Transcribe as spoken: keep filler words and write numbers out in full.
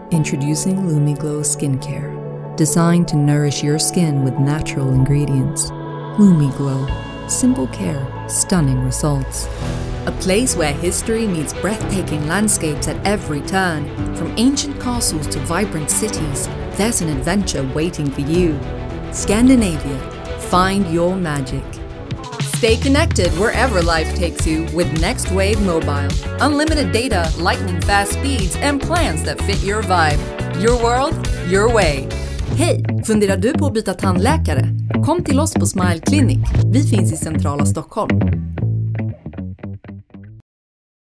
Introducing LumiGlow Skincare, designed to nourish your skin with natural ingredients. LumiGlow, simple care, stunning results. A place where history meets breathtaking landscapes at every turn. From ancient castles to vibrant cities, there's an adventure waiting for you. Scandinavia, find your magic. Stay connected wherever life takes you with NextWave Mobile. Unlimited data, lightning-fast speeds, and plans that fit your vibe. Your world, your way. Hej! Funderar du på att byta tandläkare? Kom till oss på Smile Clinic. Vi finns i centrala Stockholm.